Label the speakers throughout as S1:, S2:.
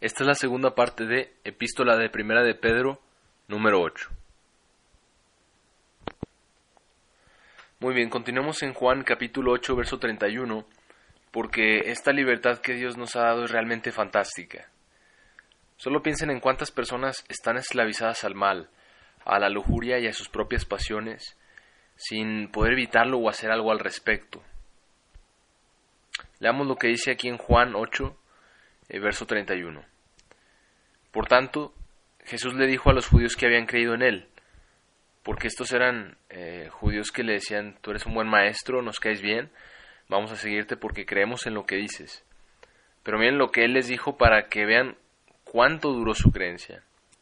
S1: Esta es la segunda parte de Epístola de Primera de Pedro, número 8. Muy bien, continuamos en Juan capítulo 8, verso 31, porque esta libertad que Dios nos ha dado es realmente fantástica. Solo piensen en cuántas personas están esclavizadas al mal, a la lujuria y a sus propias pasiones, sin poder evitarlo o hacer algo al respecto. Leamos lo que dice aquí en Juan 8, verso 31. Por tanto, Jesús le dijo a los judíos que habían creído en él, porque estos eran judíos que le decían: tú eres un buen maestro, nos caes bien, vamos a seguirte porque creemos en lo que dices. Pero miren lo que él les dijo para que vean cuánto duró su creencia.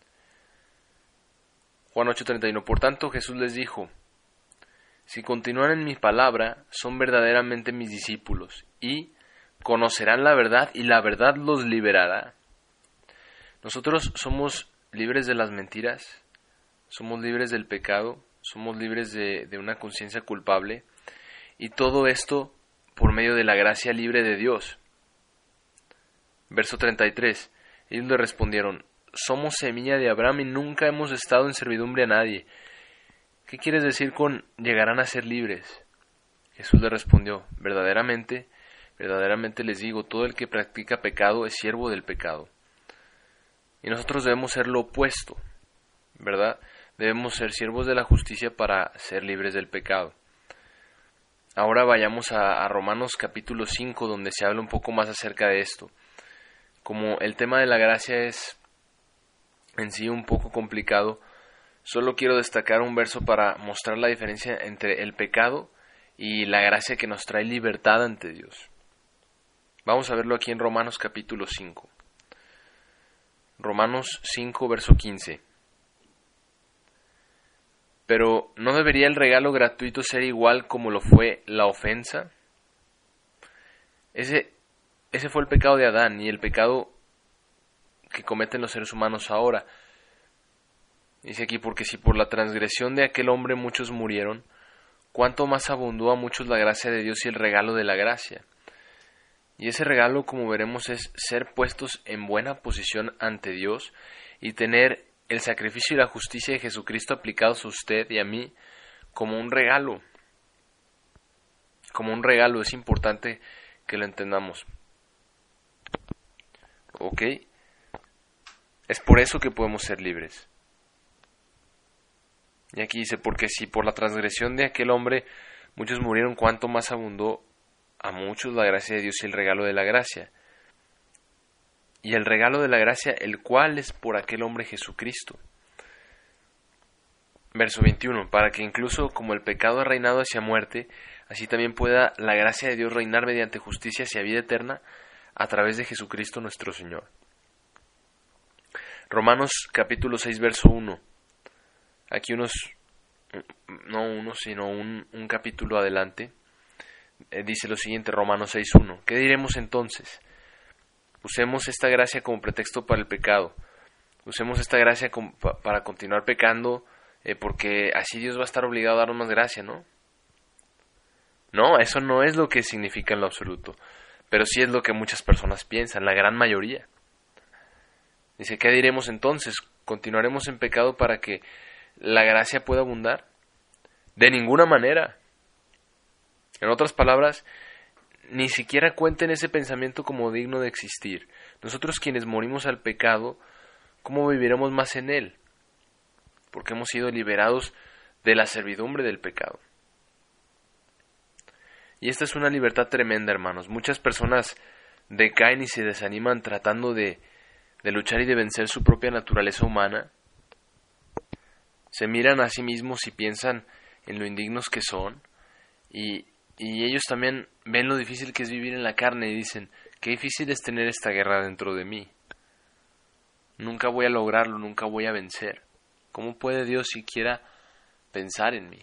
S1: Juan 8:31. Por tanto, Jesús les dijo: si continúan en mi palabra, son verdaderamente mis discípulos, y conocerán la verdad, y la verdad los liberará. Nosotros somos libres de las mentiras, somos libres del pecado, somos libres de una conciencia culpable, y todo esto por medio de la gracia libre de Dios. Verso 33. Ellos le respondieron: somos semilla de Abraham y nunca hemos estado en servidumbre a nadie. ¿Qué quieres decir con llegarán a ser libres? Jesús le respondió: verdaderamente les digo, todo el que practica pecado es siervo del pecado. Y nosotros debemos ser lo opuesto, ¿verdad? Debemos ser siervos de la justicia para ser libres del pecado. Ahora vayamos a Romanos capítulo 5, donde se habla un poco más acerca de esto. Como el tema de la gracia es en sí un poco complicado, solo quiero destacar un verso para mostrar la diferencia entre el pecado y la gracia que nos trae libertad ante Dios. Vamos a verlo aquí en Romanos capítulo 5. Romanos 5, verso 15. Pero ¿no debería el regalo gratuito ser igual como lo fue la ofensa? Ese fue el pecado de Adán y el pecado que cometen los seres humanos ahora. Dice aquí: porque si por la transgresión de aquel hombre muchos murieron, ¿cuánto más abundó a muchos la gracia de Dios y el regalo de la gracia? Y ese regalo, como veremos, es ser puestos en buena posición ante Dios y tener el sacrificio y la justicia de Jesucristo aplicados a usted y a mí como un regalo. Como un regalo, es importante que lo entendamos. ¿Ok? Es por eso que podemos ser libres. Y aquí dice: porque si por la transgresión de aquel hombre muchos murieron, ¿cuánto más abundó a muchos la gracia de Dios y el regalo de la gracia? Y el regalo de la gracia, el cual es por aquel hombre Jesucristo. Verso 21. Para que incluso como el pecado ha reinado hacia muerte, así también pueda la gracia de Dios reinar mediante justicia hacia vida eterna a través de Jesucristo nuestro Señor. Romanos capítulo 6, verso 1. Aquí un capítulo adelante. Dice lo siguiente, Romanos 6.1. ¿Qué diremos entonces? Usemos esta gracia como pretexto para el pecado. Usemos esta gracia para continuar pecando, porque así Dios va a estar obligado a darnos más gracia, ¿no? No, eso no es lo que significa en lo absoluto. Pero sí es lo que muchas personas piensan, la gran mayoría. Dice: ¿qué diremos entonces? ¿Continuaremos en pecado para que la gracia pueda abundar? De ninguna manera. En otras palabras, ni siquiera cuenten ese pensamiento como digno de existir. Nosotros quienes morimos al pecado, ¿cómo viviremos más en él? Porque hemos sido liberados de la servidumbre del pecado. Y esta es una libertad tremenda, hermanos. Muchas personas decaen y se desaniman tratando de luchar y de vencer su propia naturaleza humana. Se miran a sí mismos y piensan en lo indignos que son, y ellos también ven lo difícil que es vivir en la carne y dicen: qué difícil es tener esta guerra dentro de mí. Nunca voy a lograrlo, nunca voy a vencer. ¿Cómo puede Dios siquiera pensar en mí?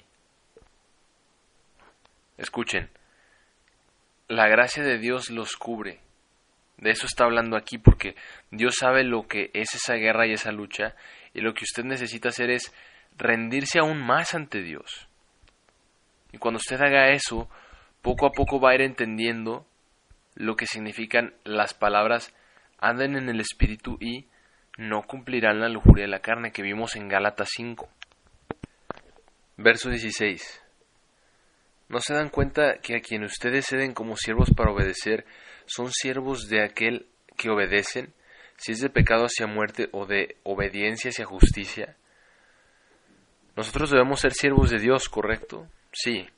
S1: Escuchen, la gracia de Dios los cubre. De eso está hablando aquí, porque Dios sabe lo que es esa guerra y esa lucha, y lo que usted necesita hacer es rendirse aún más ante Dios. Y cuando usted haga eso, poco a poco va a ir entendiendo lo que significan las palabras anden en el Espíritu y no cumplirán la lujuria de la carne, que vimos en Gálatas 5. Verso 16. ¿No se dan cuenta que a quien ustedes ceden como siervos para obedecer, son siervos de aquel que obedecen, si es de pecado hacia muerte o de obediencia hacia justicia? Nosotros debemos ser siervos de Dios, ¿correcto? Sí.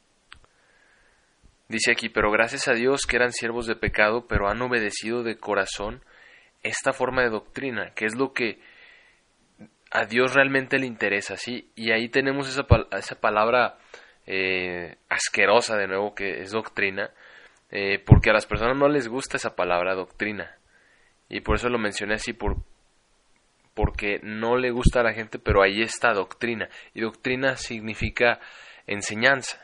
S1: Dice aquí, pero gracias a Dios que eran siervos de pecado, pero han obedecido de corazón esta forma de doctrina, que es lo que a Dios realmente le interesa, ¿sí? Y ahí tenemos esa palabra asquerosa de nuevo, que es doctrina, porque a las personas no les gusta esa palabra doctrina, y por eso lo mencioné así, porque no le gusta a la gente, pero ahí está doctrina, y doctrina significa enseñanza,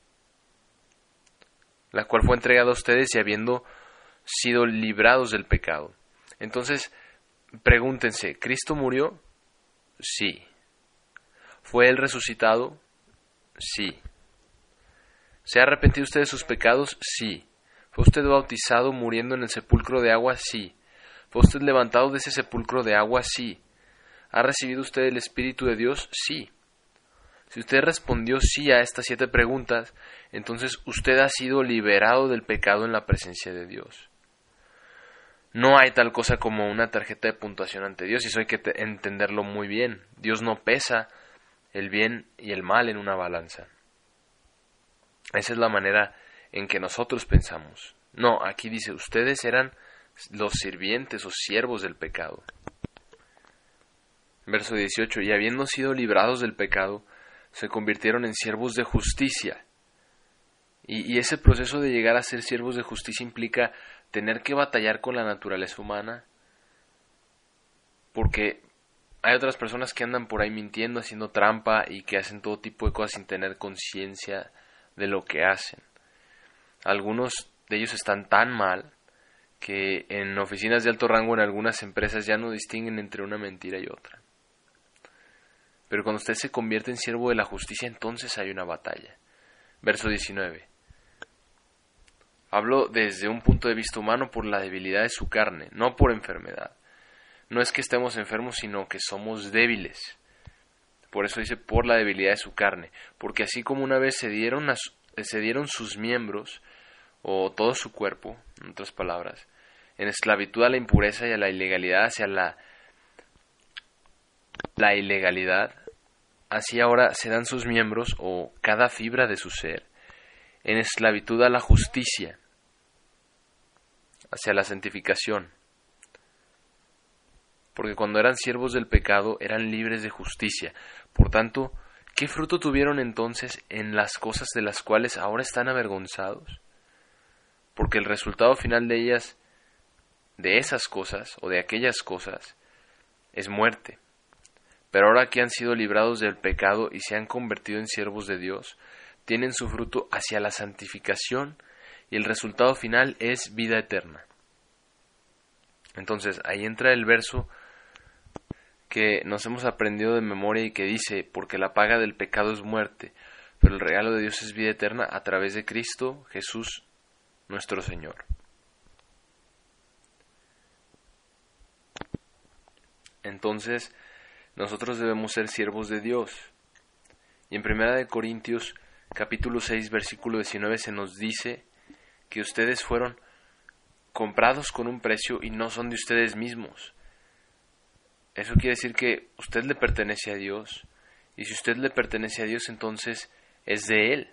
S1: la cual fue entregada a ustedes y habiendo sido librados del pecado. Entonces, pregúntense, ¿Cristo murió? Sí. ¿Fue Él resucitado? Sí. ¿Se ha arrepentido usted de sus pecados? Sí. ¿Fue usted bautizado muriendo en el sepulcro de agua? Sí. ¿Fue usted levantado de ese sepulcro de agua? Sí. ¿Ha recibido usted el Espíritu de Dios? Sí. Si usted respondió sí a estas 7 preguntas, entonces usted ha sido liberado del pecado en la presencia de Dios. No hay tal cosa como una tarjeta de puntuación ante Dios, y eso hay que entenderlo muy bien. Dios no pesa el bien y el mal en una balanza. Esa es la manera en que nosotros pensamos. No, aquí dice, ustedes eran los sirvientes o siervos del pecado. Verso 18, y habiendo sido librados del pecado, se convirtieron en siervos de justicia. Y ese proceso de llegar a ser siervos de justicia implica tener que batallar con la naturaleza humana, porque hay otras personas que andan por ahí mintiendo, haciendo trampa y que hacen todo tipo de cosas sin tener conciencia de lo que hacen. Algunos de ellos están tan mal que en oficinas de alto rango en algunas empresas ya no distinguen entre una mentira y otra. Pero cuando usted se convierte en siervo de la justicia, entonces hay una batalla. Verso 19. Hablo desde un punto de vista humano por la debilidad de su carne, no por enfermedad. No es que estemos enfermos, sino que somos débiles. Por eso dice por la debilidad de su carne. Porque así como una vez se dieron sus miembros, o todo su cuerpo, en otras palabras, en esclavitud a la impureza y a la ilegalidad hacia la ilegalidad, así ahora se dan sus miembros, o cada fibra de su ser, en esclavitud a la justicia, hacia la santificación. Porque cuando eran siervos del pecado, eran libres de justicia. Por tanto, ¿qué fruto tuvieron entonces en las cosas de las cuales ahora están avergonzados? Porque el resultado final de ellas, de esas cosas, o de aquellas cosas, es muerte. Pero ahora que han sido librados del pecado y se han convertido en siervos de Dios, tienen su fruto hacia la santificación, y el resultado final es vida eterna. Entonces, ahí entra el verso que nos hemos aprendido de memoria y que dice, porque la paga del pecado es muerte, pero el regalo de Dios es vida eterna a través de Cristo Jesús nuestro Señor. Entonces, nosotros debemos ser siervos de Dios. Y en 1 Corintios capítulo 6, versículo 19 se nos dice que ustedes fueron comprados con un precio y no son de ustedes mismos. Eso quiere decir que usted le pertenece a Dios, y si usted le pertenece a Dios, entonces es de Él.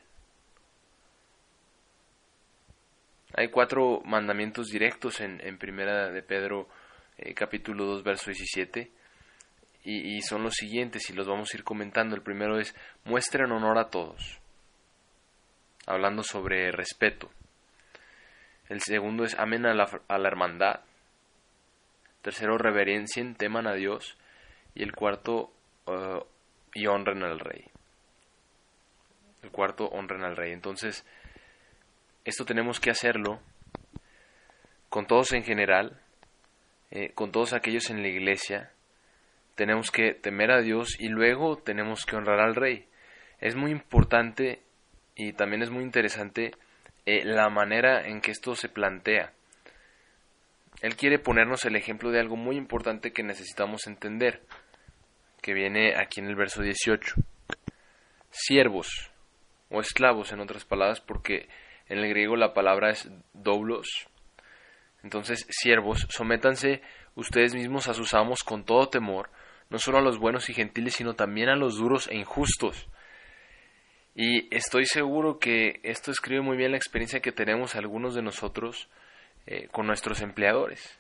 S1: Hay 4 mandamientos directos en 1 de Pedro capítulo 2, verso 17, y son los siguientes, y los vamos a ir comentando. El primero es, muestren honor a todos, hablando sobre respeto. El segundo es, amen a la hermandad. Tercero, reverencien, teman a Dios. Y el cuarto, y honren al rey. El cuarto, honren al rey. Entonces, esto tenemos que hacerlo con todos en general, con todos aquellos en la iglesia. Tenemos que temer a Dios y luego tenemos que honrar al rey. Es muy importante y también es muy interesante la manera en que esto se plantea. Él quiere ponernos el ejemplo de algo muy importante que necesitamos entender, que viene aquí en el verso 18. Siervos, o esclavos en otras palabras, porque en el griego la palabra es doulos. Entonces, siervos, sométanse ustedes mismos a sus amos con todo temor, no solo a los buenos y gentiles, sino también a los duros e injustos. Y estoy seguro que esto describe muy bien la experiencia que tenemos algunos de nosotros con nuestros empleadores.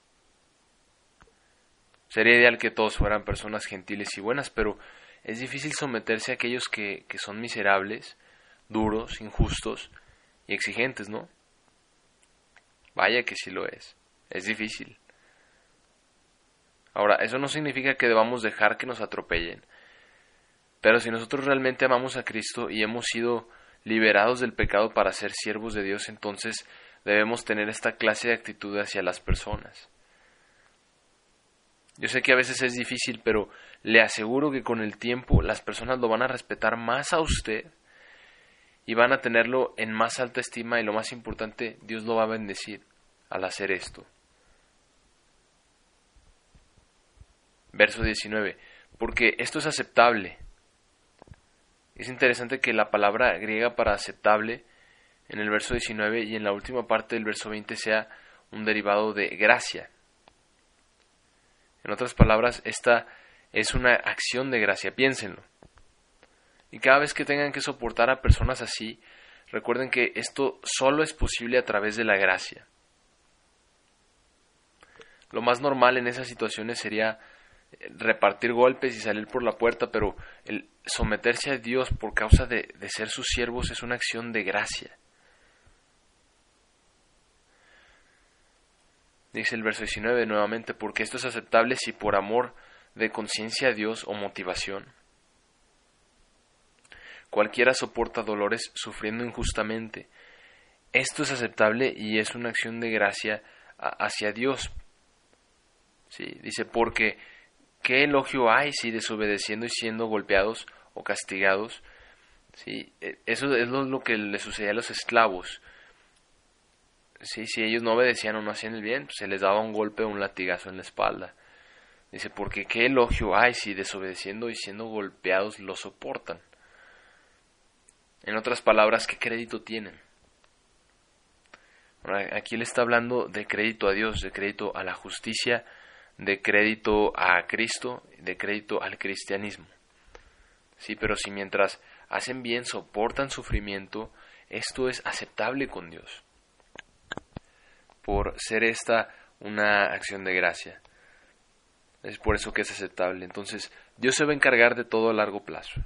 S1: Sería ideal que todos fueran personas gentiles y buenas, pero es difícil someterse a aquellos que son miserables, duros, injustos y exigentes, ¿no? Vaya que sí lo es. Es difícil. Ahora, eso no significa que debamos dejar que nos atropellen. Pero si nosotros realmente amamos a Cristo y hemos sido liberados del pecado para ser siervos de Dios, entonces debemos tener esta clase de actitud hacia las personas. Yo sé que a veces es difícil, pero le aseguro que con el tiempo las personas lo van a respetar más a usted y van a tenerlo en más alta estima, y lo más importante, Dios lo va a bendecir al hacer esto. Verso 19. Porque esto es aceptable. Es interesante que la palabra griega para aceptable en el verso 19 y en la última parte del verso 20 sea un derivado de gracia. En otras palabras, esta es una acción de gracia, piénsenlo. Y cada vez que tengan que soportar a personas así, recuerden que esto solo es posible a través de la gracia. Lo más normal en esas situaciones sería repartir golpes y salir por la puerta, pero el someterse a Dios por causa de ser sus siervos es una acción de gracia. Dice el verso 19 nuevamente, porque esto es aceptable si por amor de conciencia a Dios o motivación. Cualquiera soporta dolores sufriendo injustamente. Esto es aceptable y es una acción de gracia hacia Dios. Sí, dice, porque ¿qué elogio hay si desobedeciendo y siendo golpeados o castigados? Sí, eso es lo que le sucedía a los esclavos. Sí, si ellos no obedecían o no hacían el bien, pues se les daba un golpe o un latigazo en la espalda. Dice, porque ¿qué elogio hay si desobedeciendo y siendo golpeados lo soportan? En otras palabras, ¿qué crédito tienen? Ahora, aquí él está hablando de crédito a Dios, de crédito a la justicia, de crédito a Cristo, de crédito al cristianismo. Sí, pero si mientras hacen bien soportan sufrimiento, esto es aceptable con Dios, por ser esta una acción de gracia. Es por eso que es aceptable. Entonces, Dios se va a encargar de todo a largo plazo.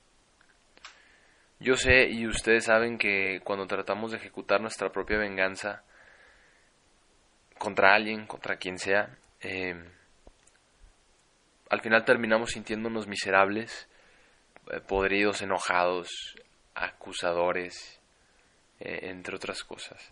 S1: Yo sé y ustedes saben que cuando tratamos de ejecutar nuestra propia venganza contra alguien, contra quien sea, al final terminamos sintiéndonos miserables, podridos, enojados, acusadores, entre otras cosas.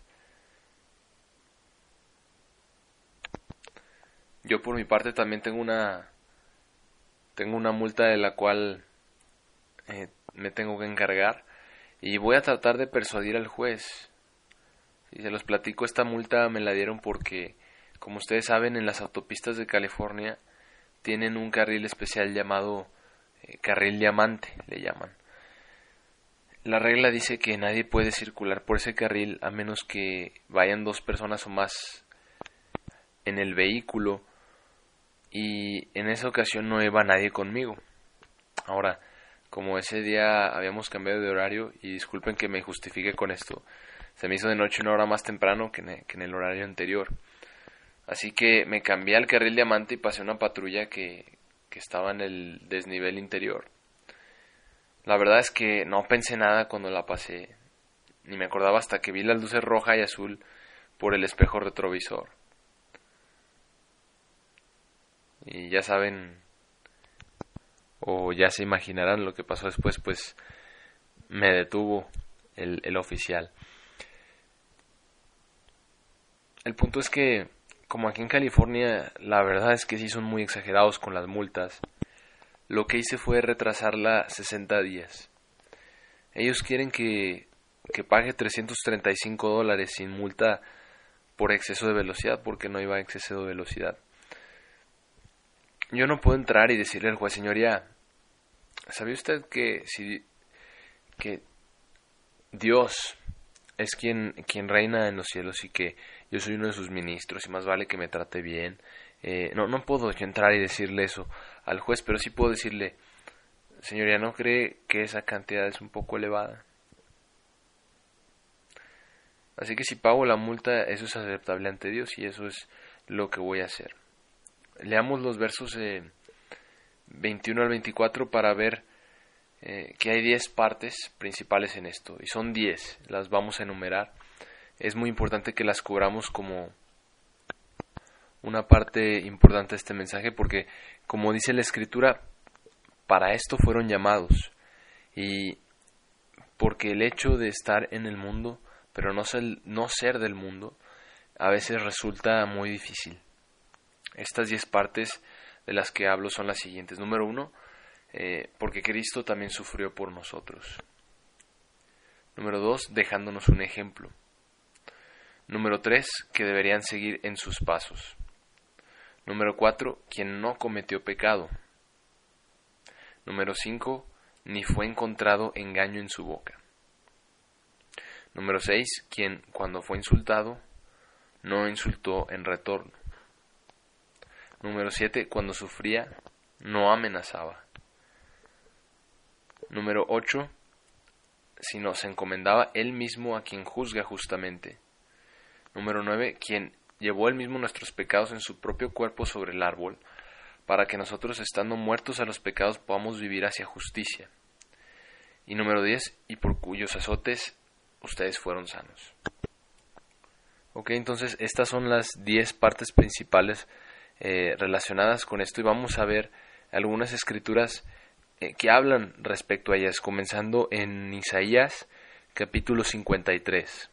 S1: Yo por mi parte también tengo una multa de la cual me tengo que encargar y voy a tratar de persuadir al juez. Si se los platico, esta multa me la dieron porque, como ustedes saben, en las autopistas de California tienen un carril especial llamado carril diamante, le llaman. La regla dice que nadie puede circular por ese carril a menos que vayan 2 personas o más en el vehículo, y en esa ocasión no iba nadie conmigo. Ahora, como ese día habíamos cambiado de horario, y disculpen que me justifique con esto, se me hizo de noche 1 hora más temprano que en el horario anterior. Así que me cambié al carril diamante y pasé una patrulla que estaba en el desnivel interior. La verdad es que no pensé nada cuando la pasé, ni me acordaba hasta que vi las luces roja y azul por el espejo retrovisor. Y ya saben, o ya se imaginarán lo que pasó después, pues me detuvo el oficial. El punto es que, como aquí en California, la verdad es que sí son muy exagerados con las multas, lo que hice fue retrasarla 60 días. Ellos quieren que pague $335 sin multa por exceso de velocidad, porque no iba a exceso de velocidad. Yo no puedo entrar y decirle al juez, señoría, ¿sabía usted que Dios es quien reina en los cielos y que yo soy uno de sus ministros y más vale que me trate bien? No puedo yo entrar y decirle eso al juez, pero sí puedo decirle, señoría, ¿no cree que esa cantidad es un poco elevada? Así que si pago la multa, eso es aceptable ante Dios y eso es lo que voy a hacer. Leamos los versos 21 al 24 para ver que hay 10 partes principales en esto. Y son 10, las vamos a enumerar. Es muy importante que las cubramos como una parte importante de este mensaje porque, como dice la Escritura, para esto fueron llamados. Y porque el hecho de estar en el mundo, pero no ser del mundo, a veces resulta muy difícil. Estas 10 partes de las que hablo son las siguientes. Número 1, porque Cristo también sufrió por nosotros. Número 2, dejándonos un ejemplo. Número 3, que deberían seguir en sus pasos. Número 4, quien no cometió pecado. Número 5, ni fue encontrado engaño en su boca. Número 6, quien cuando fue insultado, no insultó en retorno. Número 7, cuando sufría, no amenazaba. Número 8, sino se encomendaba él mismo a quien juzga justamente. Número 9, quien llevó él mismo nuestros pecados en su propio cuerpo sobre el árbol, para que nosotros, estando muertos a los pecados, podamos vivir hacia justicia. Y número 10, y por cuyos azotes ustedes fueron sanos. Ok, entonces estas son las 10 partes principales relacionadas con esto y vamos a ver algunas escrituras que hablan respecto a ellas, comenzando en Isaías capítulo 53.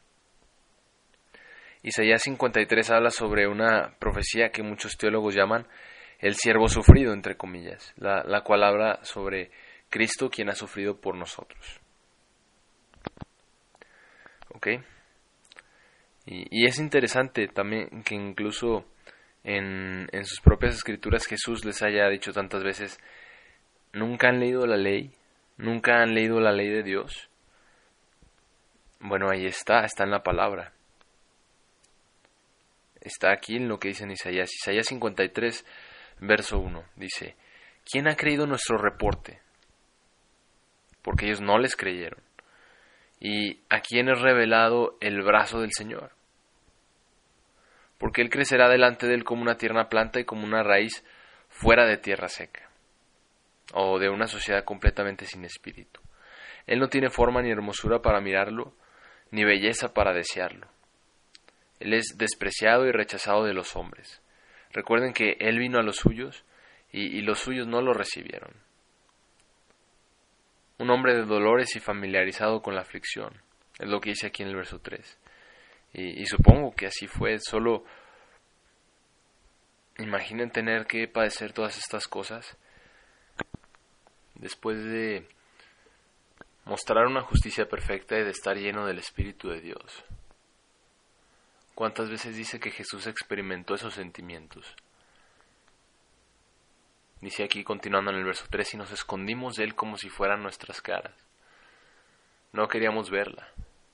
S1: Isaías 53 habla sobre una profecía que muchos teólogos llaman el siervo sufrido, entre comillas, la cual habla sobre Cristo quien ha sufrido por nosotros. ¿Ok? Y es interesante también que incluso en sus propias escrituras Jesús les haya dicho tantas veces, ¿nunca han leído la ley? ¿Nunca han leído la ley de Dios? Bueno, ahí está en la palabra. Está aquí en lo que dice en Isaías. Isaías 53, verso 1, dice, ¿quién ha creído nuestro reporte? Porque ellos no les creyeron. ¿Y a quién es revelado el brazo del Señor? Porque Él crecerá delante de Él como una tierna planta y como una raíz fuera de tierra seca, o de una sociedad completamente sin espíritu. Él no tiene forma ni hermosura para mirarlo, ni belleza para desearlo. Él es despreciado y rechazado de los hombres. Recuerden que Él vino a los suyos y los suyos no lo recibieron. Un hombre de dolores y familiarizado con la aflicción, es lo que dice aquí en el verso 3. Y supongo que así fue, solo imaginen tener que padecer todas estas cosas después de mostrar una justicia perfecta y de estar lleno del Espíritu de Dios. ¿Cuántas veces dice que Jesús experimentó esos sentimientos? Dice aquí, continuando en el verso 3, y nos escondimos de Él como si fueran nuestras caras. No queríamos verla.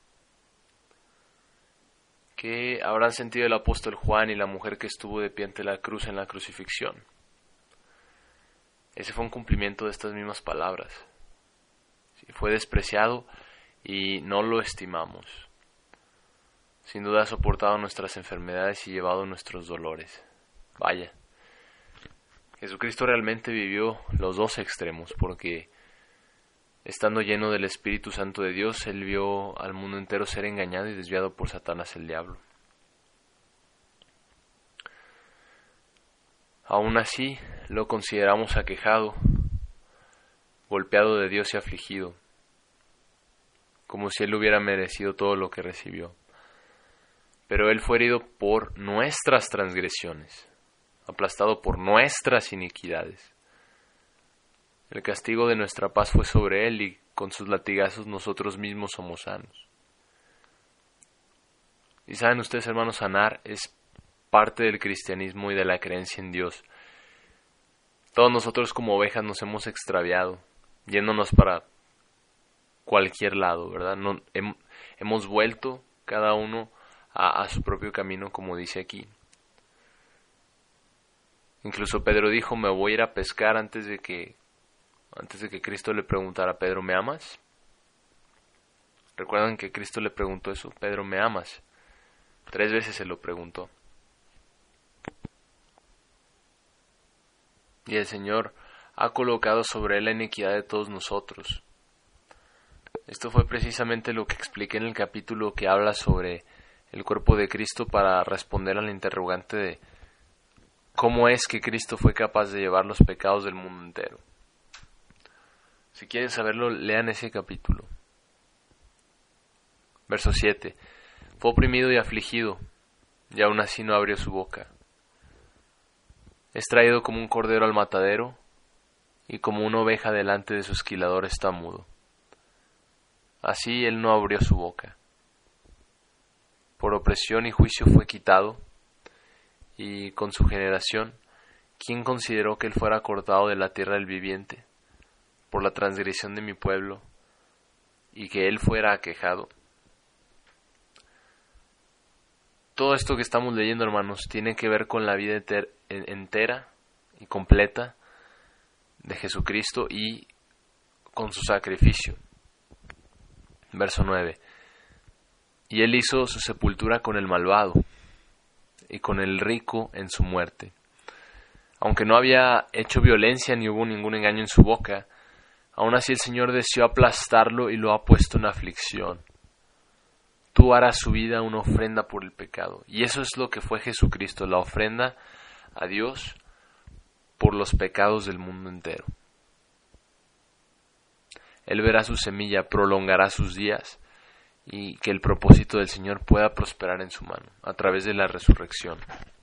S1: ¿Qué habrán sentido el apóstol Juan y la mujer que estuvo de pie ante la cruz en la crucifixión? Ese fue un cumplimiento de estas mismas palabras. Sí, fue despreciado y no lo estimamos. Sin duda ha soportado nuestras enfermedades y llevado nuestros dolores. Vaya, Jesucristo realmente vivió los dos extremos, porque estando lleno del Espíritu Santo de Dios, Él vio al mundo entero ser engañado y desviado por Satanás el diablo. Aún así, lo consideramos aquejado, golpeado de Dios y afligido, como si Él hubiera merecido todo lo que recibió. Pero Él fue herido por nuestras transgresiones, aplastado por nuestras iniquidades. El castigo de nuestra paz fue sobre Él y con sus latigazos nosotros mismos somos sanos. Y saben ustedes, hermanos, sanar es parte del cristianismo y de la creencia en Dios. Todos nosotros como ovejas nos hemos extraviado, yéndonos para cualquier lado, ¿verdad? No, hemos vuelto cada uno a su propio camino, como dice aquí. Incluso Pedro dijo, me voy a ir a pescar antes de que Cristo le preguntara a Pedro, ¿me amas? ¿Recuerdan que Cristo le preguntó eso? Pedro, ¿me amas? 3 veces se lo preguntó. Y el Señor ha colocado sobre él la iniquidad de todos nosotros. Esto fue precisamente lo que expliqué en el capítulo que habla sobre el cuerpo de Cristo para responder al interrogante de cómo es que Cristo fue capaz de llevar los pecados del mundo entero. Si quieren saberlo, lean ese capítulo. Verso 7. Fue oprimido y afligido, y aún así no abrió su boca. Es traído como un cordero al matadero, y como una oveja delante de su esquilador está mudo. Así él no abrió su boca. Por opresión y juicio fue quitado, y con su generación, ¿quién consideró que él fuera cortado de la tierra del viviente, por la transgresión de mi pueblo, y que él fuera aquejado? Todo esto que estamos leyendo, hermanos, tiene que ver con la vida entera y completa de Jesucristo y con su sacrificio. Verso 9. Y él hizo su sepultura con el malvado y con el rico en su muerte. Aunque no había hecho violencia ni hubo ningún engaño en su boca, aún así el Señor deseó aplastarlo y lo ha puesto en aflicción. Tú harás su vida una ofrenda por el pecado. Y eso es lo que fue Jesucristo, la ofrenda a Dios por los pecados del mundo entero. Él verá su semilla, prolongará sus días, y que el propósito del Señor pueda prosperar en su mano, a través de la resurrección.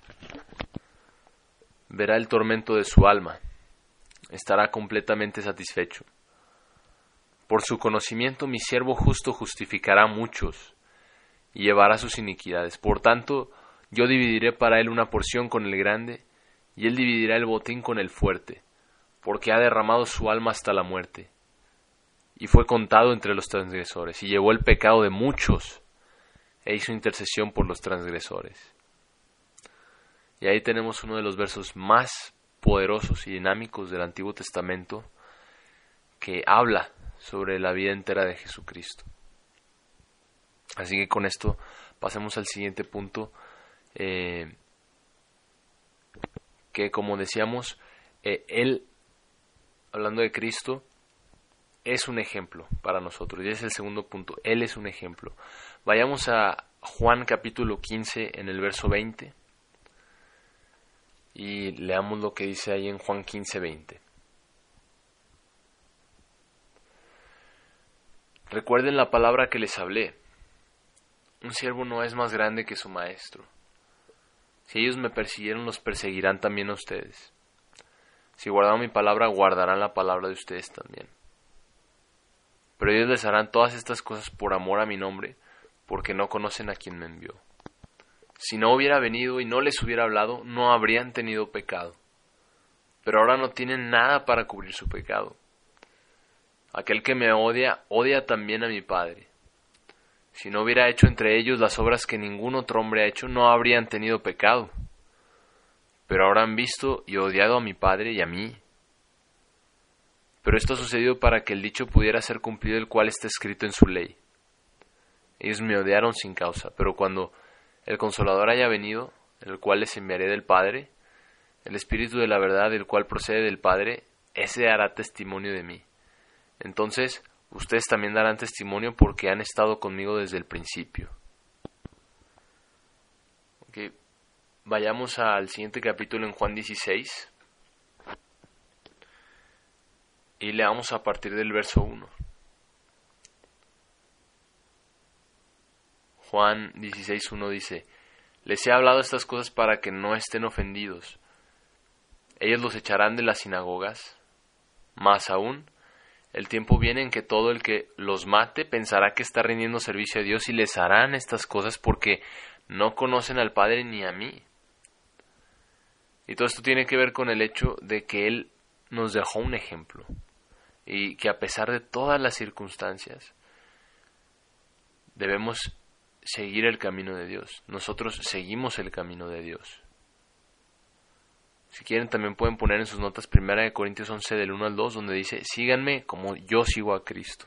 S1: Verá el tormento de su alma, estará completamente satisfecho. Por su conocimiento mi siervo justo justificará a muchos, y llevará sus iniquidades. Por tanto, yo dividiré para él una porción con el grande, y él dividirá el botín con el fuerte, porque ha derramado su alma hasta la muerte. Y fue contado entre los transgresores, y llevó el pecado de muchos, e hizo intercesión por los transgresores. Y ahí tenemos uno de los versos más poderosos y dinámicos del Antiguo Testamento, que habla sobre la vida entera de Jesucristo. Así que con esto pasemos al siguiente punto, que como decíamos, Él, hablando de Cristo, es un ejemplo para nosotros. Y ese es el segundo punto, Él es un ejemplo. Vayamos a Juan capítulo 15 en el verso 20 y leamos lo que dice ahí en Juan 15, 20. Recuerden la palabra que les hablé. Un siervo no es más grande que su maestro. Si ellos me persiguieron, los perseguirán también a ustedes. Si guardaron mi palabra, guardarán la palabra de ustedes también. Pero ellos les harán todas estas cosas por amor a mi nombre, porque no conocen a quien me envió. Si no hubiera venido y no les hubiera hablado, no habrían tenido pecado. Pero ahora no tienen nada para cubrir su pecado. Aquel que me odia, odia también a mi Padre. Si no hubiera hecho entre ellos las obras que ningún otro hombre ha hecho, no habrían tenido pecado. Pero ahora han visto y odiado a mi Padre y a mí. Pero esto ha sucedido para que el dicho pudiera ser cumplido, el cual está escrito en su ley. Ellos me odiaron sin causa, pero cuando el Consolador haya venido, el cual les enviaré del Padre, el Espíritu de la verdad, el cual procede del Padre, ese hará testimonio de mí. Entonces, ustedes también darán testimonio porque han estado conmigo desde el principio. Okay. Vayamos al siguiente capítulo en Juan 16 y leamos a partir del verso 1. Juan 16:1 dice: Les he hablado estas cosas para que no estén ofendidos. Ellos los echarán de las sinagogas. Más aún, el tiempo viene en que todo el que los mate pensará que está rindiendo servicio a Dios, y les harán estas cosas porque no conocen al Padre ni a mí. Y todo esto tiene que ver con el hecho de que Él nos dejó un ejemplo y que a pesar de todas las circunstancias debemos seguir el camino de Dios. Nosotros seguimos el camino de Dios. Si quieren también pueden poner en sus notas 1 Corintios 11 del 1 al 2 donde dice: síganme como yo sigo a Cristo.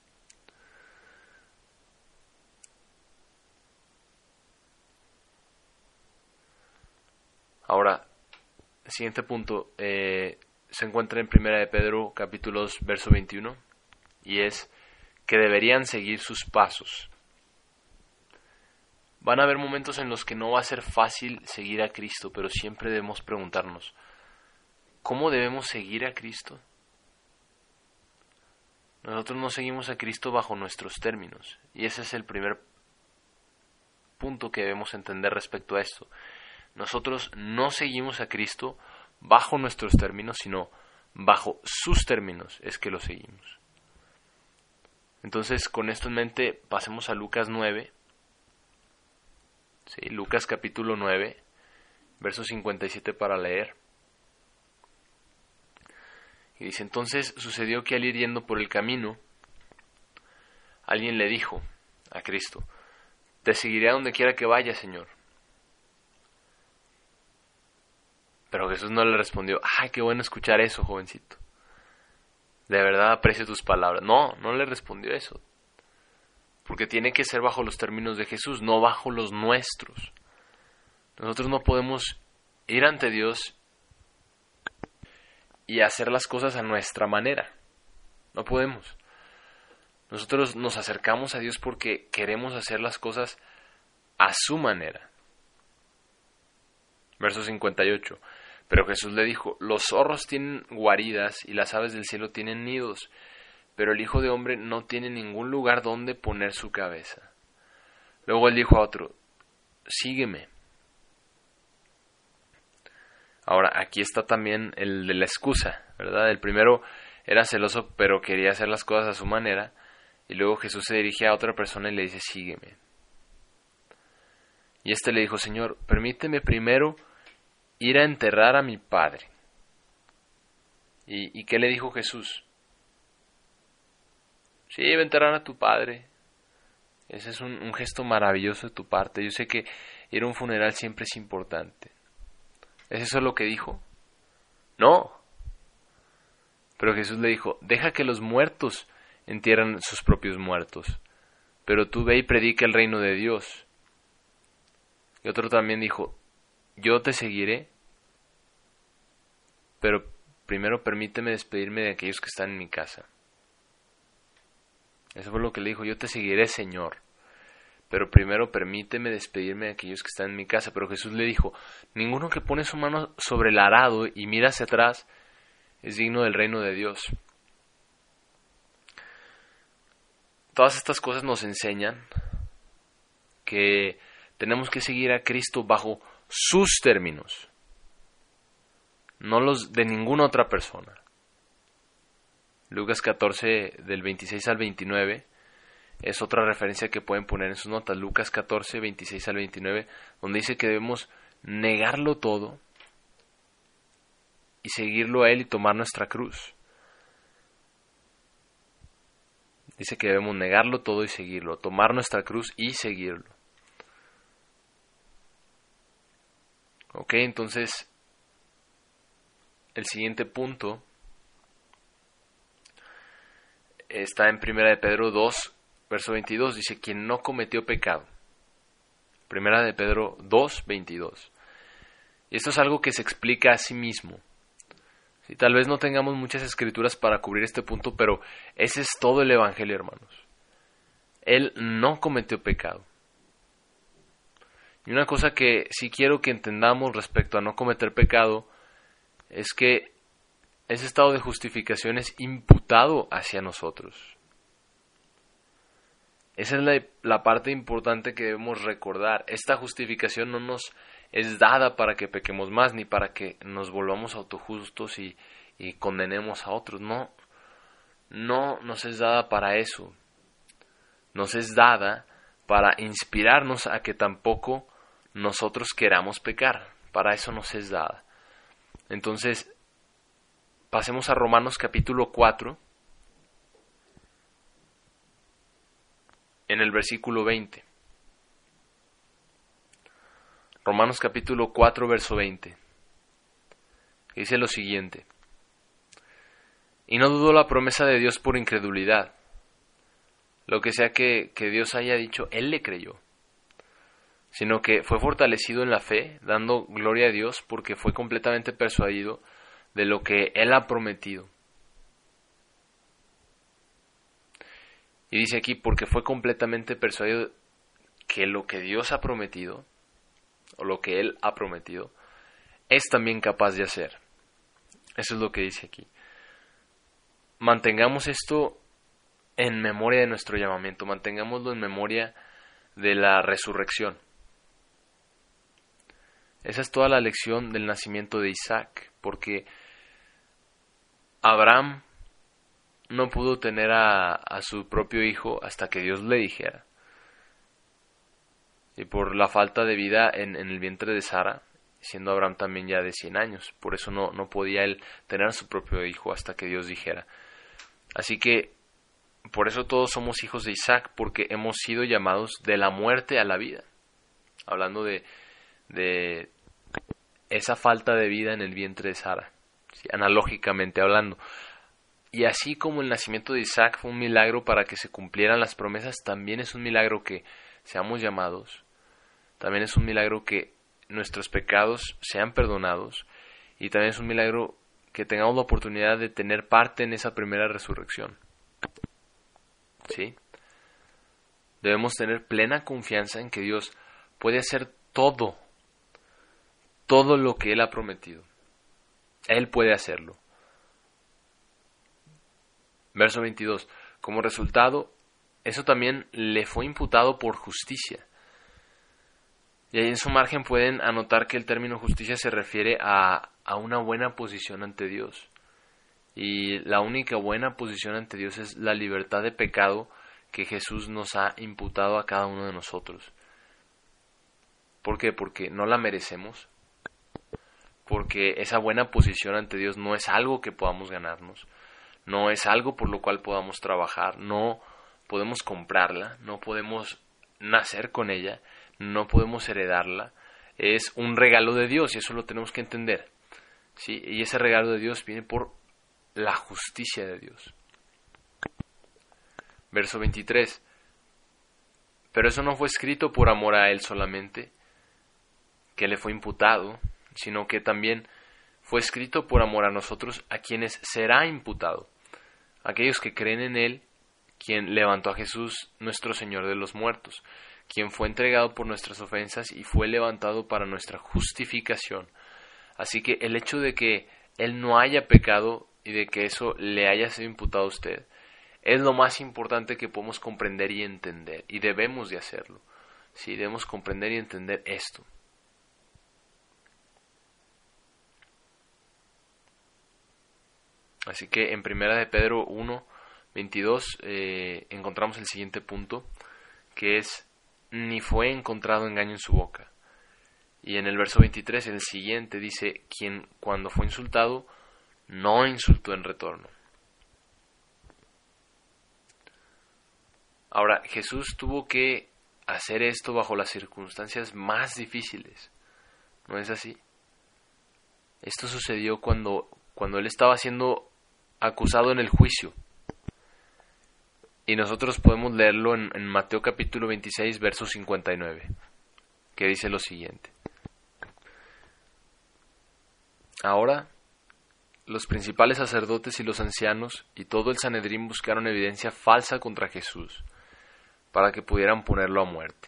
S1: Ahora, el siguiente punto se encuentra en 1 de Pedro capítulo 2 verso 21 y es que deberían seguir sus pasos. Van a haber momentos en los que no va a ser fácil seguir a Cristo, pero siempre debemos preguntarnos, ¿cómo debemos seguir a Cristo? Nosotros no seguimos a Cristo bajo nuestros términos, y ese es el primer punto que debemos entender respecto a esto. Nosotros no seguimos a Cristo bajo nuestros términos, sino bajo sus términos es que lo seguimos. Entonces, con esto en mente, pasemos a Lucas 9. Sí, Lucas capítulo 9, verso 57 para leer. Y dice: entonces sucedió que al ir yendo por el camino, alguien le dijo a Cristo: te seguiré a donde quiera que vayas, Señor. Pero Jesús no le respondió: ay, qué bueno escuchar eso, jovencito. De verdad aprecio tus palabras. No le respondió eso. Porque tiene que ser bajo los términos de Jesús, no bajo los nuestros. Nosotros no podemos ir ante Dios y hacer las cosas a nuestra manera. No podemos. Nosotros nos acercamos a Dios porque queremos hacer las cosas a su manera. Verso 58. Pero Jesús le dijo: los zorros tienen guaridas y las aves del cielo tienen nidos, pero el Hijo de Hombre no tiene ningún lugar donde poner su cabeza. Luego él dijo a otro: sígueme. Ahora, aquí está también el de la excusa, ¿verdad? El primero era celoso, pero quería hacer las cosas a su manera. Y luego Jesús se dirige a otra persona y le dice: sígueme. Y este le dijo: Señor, permíteme primero ir a enterrar a mi padre. ¿Y qué le dijo Jesús? Sí, va a enterrar a tu padre. Ese es un gesto maravilloso de tu parte. Yo sé que ir a un funeral siempre es importante. ¿Es eso lo que dijo? No. Pero Jesús le dijo: deja que los muertos entierren sus propios muertos, pero tú ve y predica el reino de Dios. Y otro también dijo: yo te seguiré, pero primero permíteme despedirme de aquellos que están en mi casa. Eso fue lo que le dijo: yo te seguiré, Señor, pero primero permíteme despedirme de aquellos que están en mi casa. Pero Jesús le dijo: ninguno que pone su mano sobre el arado y mira hacia atrás es digno del reino de Dios. Todas estas cosas nos enseñan que tenemos que seguir a Cristo bajo sus términos, no los de ninguna otra persona. Lucas 14, del 26 al 29, es otra referencia que pueden poner en sus notas. Lucas 14, 26 al 29, donde dice que debemos negarlo todo y seguirlo a Él y tomar nuestra cruz. Dice que debemos negarlo todo y seguirlo, tomar nuestra cruz y seguirlo. Ok, entonces el siguiente punto está en 1 de Pedro 2, verso 22. Dice: quien no cometió pecado. 1 de Pedro 2, 22. Y esto es algo que se explica a sí mismo. Sí, tal vez no tengamos muchas escrituras para cubrir este punto, pero ese es todo el Evangelio, hermanos. Él no cometió pecado. Y una cosa que sí quiero que entendamos respecto a no cometer pecado es que ese estado de justificación es imputado hacia nosotros. Esa es la parte importante que debemos recordar. Esta justificación no nos es dada para que pequemos más, ni para que nos volvamos autojustos y condenemos a otros. No nos es dada para eso. Nos es dada para inspirarnos a que tampoco nosotros queramos pecar. Para eso nos es dada. Entonces, pasemos a Romanos capítulo 4, en el versículo 20. Romanos capítulo 4, verso 20. Dice lo siguiente: y no dudó la promesa de Dios por incredulidad. Lo que sea que Dios haya dicho, Él le creyó. Sino que fue fortalecido en la fe, dando gloria a Dios, porque fue completamente persuadido de lo que Él ha prometido. Y dice aquí, porque fue completamente persuadido que lo que Dios ha prometido, o lo que Él ha prometido, es también capaz de hacer. Eso es lo que dice aquí. Mantengamos esto en memoria de nuestro llamamiento, mantengámoslo en memoria de la resurrección. Esa es toda la lección del nacimiento de Isaac, porque Abraham no pudo tener a su propio hijo hasta que Dios le dijera. Y por la falta de vida en el vientre de Sara, siendo Abraham también ya de 100 años, por eso no podía él tener a su propio hijo hasta que Dios dijera. Así que, por eso todos somos hijos de Isaac, porque hemos sido llamados de la muerte a la vida. Hablando de esa falta de vida en el vientre de Sara, ¿sí? Analógicamente hablando. Y así como el nacimiento de Isaac fue un milagro para que se cumplieran las promesas, también es un milagro que seamos llamados, también es un milagro que nuestros pecados sean perdonados, y también es un milagro que tengamos la oportunidad de tener parte en esa primera resurrección. ¿Sí? Debemos tener plena confianza en que Dios puede hacer todo lo que Él ha prometido. Él puede hacerlo. Verso 22. Como resultado, eso también le fue imputado por justicia. Y ahí en su margen pueden anotar que el término justicia se refiere a una buena posición ante Dios. Y la única buena posición ante Dios es la libertad de pecado que Jesús nos ha imputado a cada uno de nosotros. ¿Por qué? Porque no la merecemos. Porque esa buena posición ante Dios no es algo que podamos ganarnos. No es algo por lo cual podamos trabajar. No podemos comprarla. No podemos nacer con ella. No podemos heredarla. Es un regalo de Dios y eso lo tenemos que entender. ¿Sí? Y ese regalo de Dios viene por la justicia de Dios. Verso 23. Pero eso no fue escrito por amor a Él solamente, que le fue imputado, sino que también fue escrito por amor a nosotros, a quienes será imputado, aquellos que creen en Él, quien levantó a Jesús, nuestro Señor de los muertos, quien fue entregado por nuestras ofensas y fue levantado para nuestra justificación. Así que el hecho de que Él no haya pecado y de que eso le haya sido imputado a usted, es lo más importante que podemos comprender y entender, y debemos de hacerlo. Sí, debemos comprender y entender esto. Así que en 1 de Pedro 1, 22 encontramos el siguiente punto, que es: ni fue encontrado engaño en su boca. Y en el verso 23, el siguiente, dice: quien cuando fue insultado, no insultó en retorno. Ahora, Jesús tuvo que hacer esto bajo las circunstancias más difíciles. ¿No es así? Esto sucedió cuando Él estaba siendo acusado en el juicio. Y nosotros podemos leerlo en Mateo capítulo 26, verso 59, que dice lo siguiente: ahora, los principales sacerdotes y los ancianos y todo el Sanedrín buscaron evidencia falsa contra Jesús, para que pudieran ponerlo a muerte.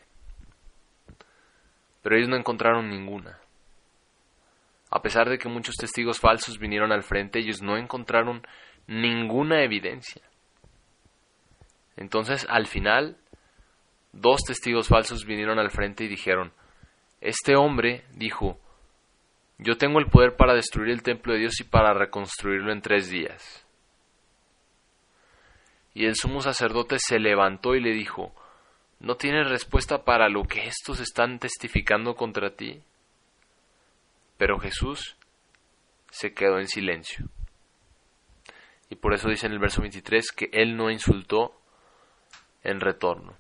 S1: Pero ellos no encontraron ninguna. A pesar de que muchos testigos falsos vinieron al frente, ellos no encontraron ninguna evidencia. Entonces, al final, 2 testigos falsos vinieron al frente y dijeron: este hombre dijo: yo tengo el poder para destruir el templo de Dios y para reconstruirlo en 3 días. Y el sumo sacerdote se levantó y le dijo: ¿No tienes respuesta para lo que estos están testificando contra ti? Pero Jesús se quedó en silencio. Y por eso dice en el verso 23 que él no insultó en retorno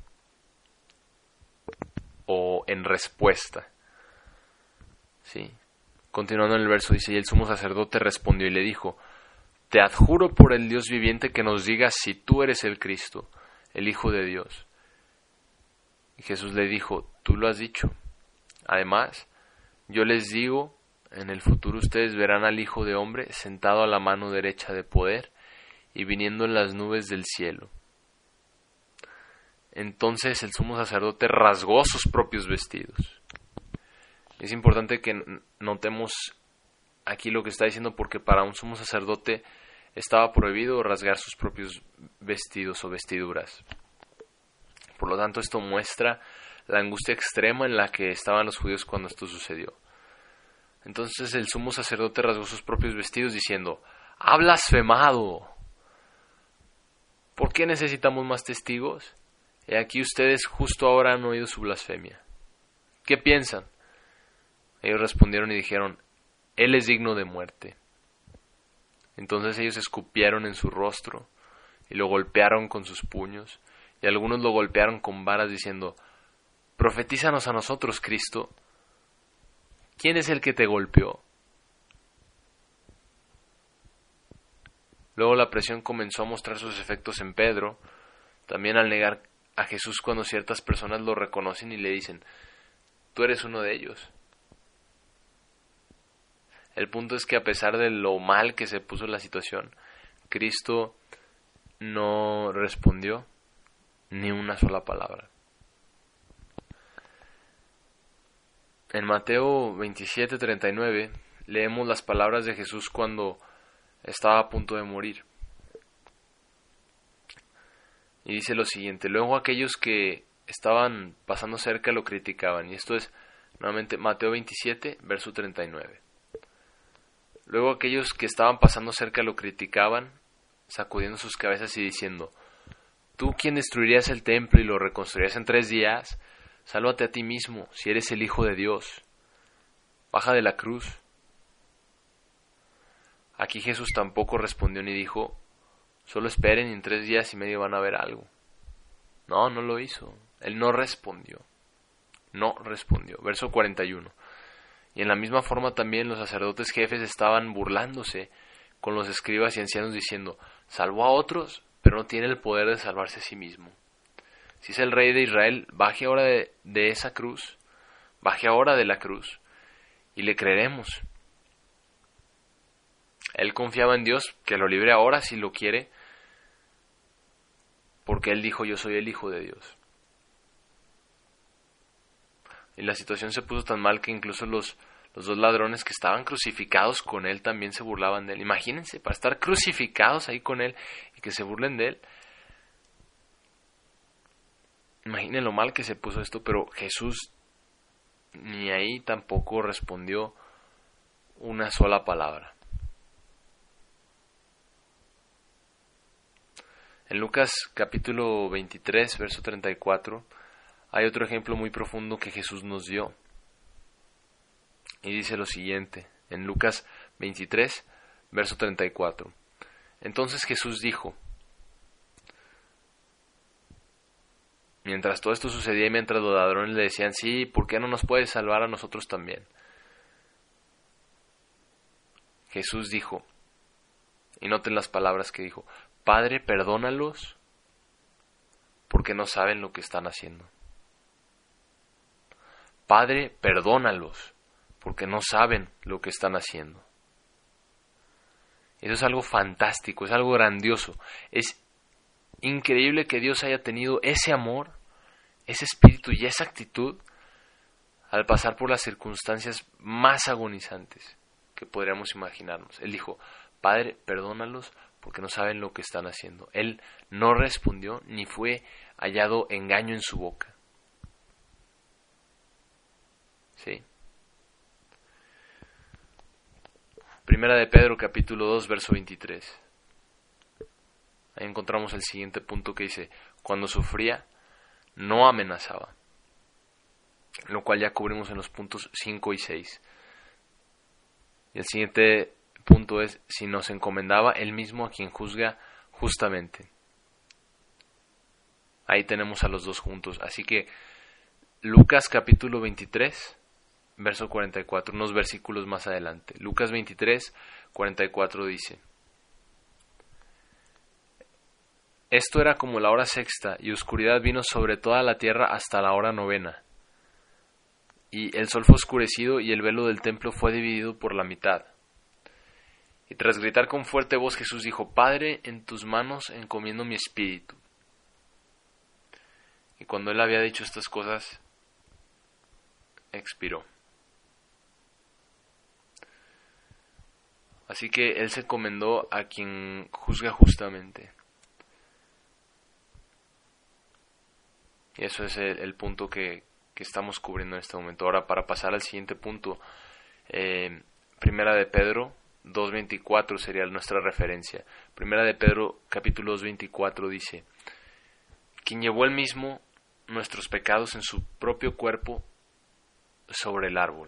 S1: o en respuesta. ¿Sí? Continuando en el verso dice, y el sumo sacerdote respondió y le dijo, te adjuro por el Dios viviente que nos digas si tú eres el Cristo, el Hijo de Dios. Y Jesús le dijo, tú lo has dicho. Además, yo les digo, en el futuro ustedes verán al Hijo de Hombre sentado a la mano derecha de poder y viniendo en las nubes del cielo. Entonces el sumo sacerdote rasgó sus propios vestidos. Es importante que notemos aquí lo que está diciendo, porque para un sumo sacerdote estaba prohibido rasgar sus propios vestidos o vestiduras. Por lo tanto, esto muestra la angustia extrema en la que estaban los judíos cuando esto sucedió. Entonces el sumo sacerdote rasgó sus propios vestidos diciendo, ¡ha blasfemado! ¿Por qué necesitamos más testigos? He aquí ustedes justo ahora han oído su blasfemia. ¿Qué piensan? Ellos respondieron y dijeron, Él es digno de muerte. Entonces ellos escupieron en su rostro y lo golpearon con sus puños, y algunos lo golpearon con varas diciendo, profetízanos a nosotros, Cristo. ¿Quién es el que te golpeó? Luego la presión comenzó a mostrar sus efectos en Pedro, también al negar a Jesús cuando ciertas personas lo reconocen y le dicen, tú eres uno de ellos. El punto es que a pesar de lo mal que se puso la situación, Cristo no respondió ni una sola palabra. En Mateo 27:39 leemos las palabras de Jesús cuando estaba a punto de morir. Y dice lo siguiente, luego aquellos que estaban pasando cerca lo criticaban. Y esto es nuevamente Mateo 27, verso 39. Luego aquellos que estaban pasando cerca lo criticaban, sacudiendo sus cabezas y diciendo, ¿tú quien destruirías el templo y lo reconstruirías en 3 días? Sálvate a ti mismo, si eres el Hijo de Dios. Baja de la cruz. Aquí Jesús tampoco respondió ni dijo, solo esperen y en 3 días y medio van a ver algo. No, no lo hizo. Él no respondió. No respondió. Verso 41. Y en la misma forma también los sacerdotes jefes estaban burlándose con los escribas y ancianos diciendo, salvó a otros, pero no tiene el poder de salvarse a sí mismo. Si es el rey de Israel, baje ahora de esa cruz, baje ahora de la cruz, y le creeremos. Él confiaba en Dios, que lo libre ahora si lo quiere, porque él dijo, yo soy el Hijo de Dios. Y la situación se puso tan mal que incluso los 2 ladrones que estaban crucificados con él también se burlaban de él. Imagínense, para estar crucificados ahí con él y que se burlen de él. Imaginen lo mal que se puso esto, pero Jesús ni ahí tampoco respondió una sola palabra. En Lucas capítulo 23, verso 34, hay otro ejemplo muy profundo que Jesús nos dio. Y dice lo siguiente, en Lucas 23, verso 34. Entonces Jesús dijo, mientras todo esto sucedía y mientras los ladrones le decían, sí, ¿por qué no nos puedes salvar a nosotros también? Jesús dijo, y noten las palabras que dijo, Padre, perdónalos, porque no saben lo que están haciendo. Padre, perdónalos, porque no saben lo que están haciendo. Eso es algo fantástico, es algo grandioso. Es increíble que Dios haya tenido ese amor, ese espíritu y esa actitud al pasar por las circunstancias más agonizantes que podríamos imaginarnos. Él dijo, Padre, perdónalos porque no saben lo que están haciendo. Él no respondió ni fue hallado engaño en su boca. ¿Sí? Primera de Pedro, capítulo 2, verso 23. Ahí encontramos el siguiente punto que dice, cuando sufría, no amenazaba, lo cual ya cubrimos en los puntos 5 y 6. Y el siguiente punto es si nos encomendaba él mismo a quien juzga justamente. Ahí tenemos a los dos juntos. Así que Lucas capítulo 23, verso 44, unos versículos más adelante. Lucas 23, 44 dice: Esto era como la hora sexta, y oscuridad vino sobre toda la tierra hasta la hora novena. Y el sol fue oscurecido, y el velo del templo fue dividido por la mitad. Y tras gritar con fuerte voz, Jesús dijo: Padre, en tus manos encomiendo mi espíritu. Y cuando él había dicho estas cosas, expiró. Así que él se encomendó a quien juzga justamente. Y eso es el punto que estamos cubriendo en este momento. Ahora, para pasar al siguiente punto, Primera de Pedro 2.24 sería nuestra referencia. Primera de Pedro capítulo 2.24 dice: quien llevó él mismo nuestros pecados en su propio cuerpo sobre el árbol.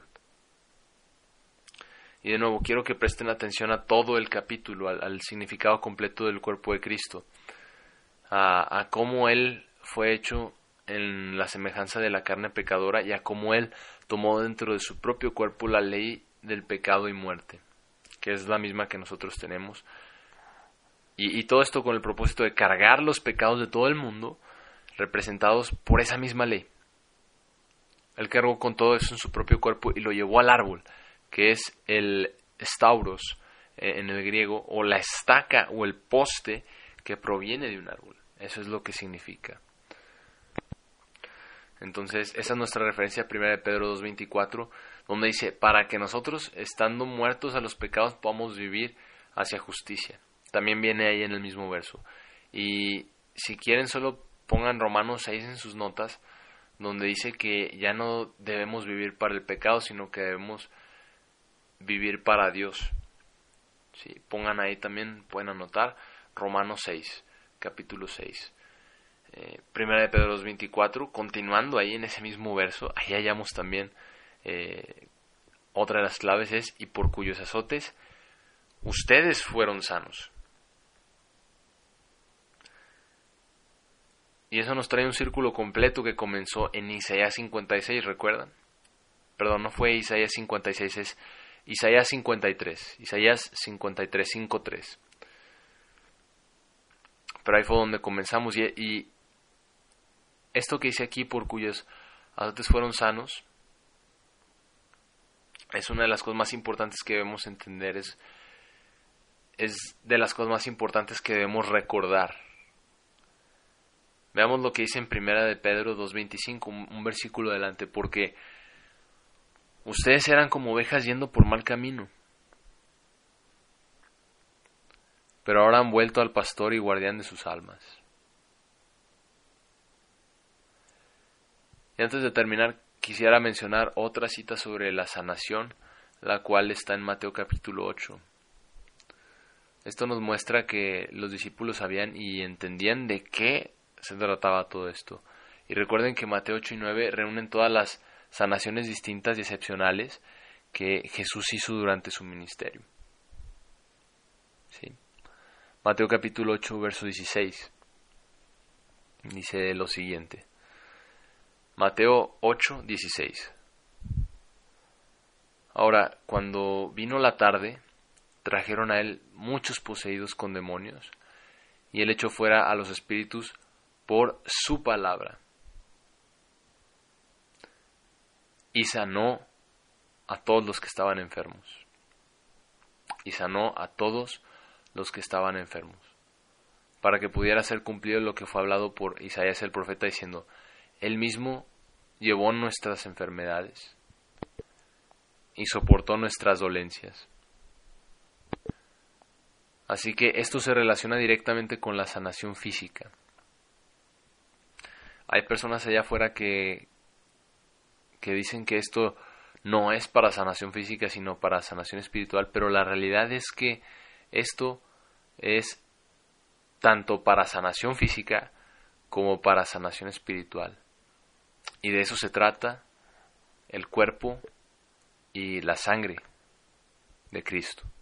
S1: Y de nuevo, quiero que presten atención a todo el capítulo, al significado completo del cuerpo de Cristo, a cómo Él fue hecho en la semejanza de la carne pecadora y a cómo Él tomó dentro de su propio cuerpo la ley del pecado y muerte, que es la misma que nosotros tenemos. Y todo esto con el propósito de cargar los pecados de todo el mundo, representados por esa misma ley. Él cargó con todo eso en su propio cuerpo y lo llevó al árbol, que es el stauros en el griego, o la estaca o el poste que proviene de un árbol. Eso es lo que significa. Entonces, esa es nuestra referencia a 1 de Pedro 2.24, donde dice: para que nosotros, estando muertos a los pecados, podamos vivir hacia justicia. También viene ahí en el mismo verso. Y si quieren, solo pongan Romanos 6 en sus notas, donde dice que ya no debemos vivir para el pecado, sino que debemos vivir para Dios. Sí, pongan ahí también, pueden anotar Romanos 6, capítulo 6. Primera de Pedro 2.24, continuando ahí en ese mismo verso, ahí hallamos también otra de las claves es: y por cuyos azotes ustedes fueron sanos. Y eso nos trae un círculo completo que comenzó en Isaías 56, ¿recuerdan? Perdón, no fue Isaías 56, es Isaías 53. Isaías 53, 5.3. Pero ahí fue donde comenzamos. Y esto que dice aquí, por cuyos azotes fueron sanos, es una de las cosas más importantes que debemos entender. Es de las cosas más importantes que debemos recordar. Veamos lo que dice en Primera de Pedro 2.25, un versículo adelante: porque ustedes eran como ovejas yendo por mal camino, pero ahora han vuelto al pastor y guardián de sus almas. Y antes de terminar, quisiera mencionar otra cita sobre la sanación, la cual está en Mateo capítulo 8. Esto nos muestra que los discípulos sabían y entendían de qué se trataba todo esto. Y recuerden que Mateo 8 y 9 reúnen todas las sanaciones distintas y excepcionales que Jesús hizo durante su ministerio. ¿Sí? Mateo capítulo 8, verso 16. Dice lo siguiente. Mateo 8, 16. Ahora, cuando vino la tarde, trajeron a él muchos poseídos con demonios, y él echó fuera a los espíritus por su palabra, y sanó a todos los que estaban enfermos. Y sanó a todos los que estaban enfermos, para que pudiera ser cumplido lo que fue hablado por Isaías el profeta, diciendo: Él mismo llevó nuestras enfermedades y soportó nuestras dolencias. Así que esto se relaciona directamente con la sanación física. Hay personas allá afuera que dicen que esto no es para sanación física, sino para sanación espiritual, pero la realidad es que esto es tanto para sanación física como para sanación espiritual. Y de eso se trata el cuerpo y la sangre de Cristo.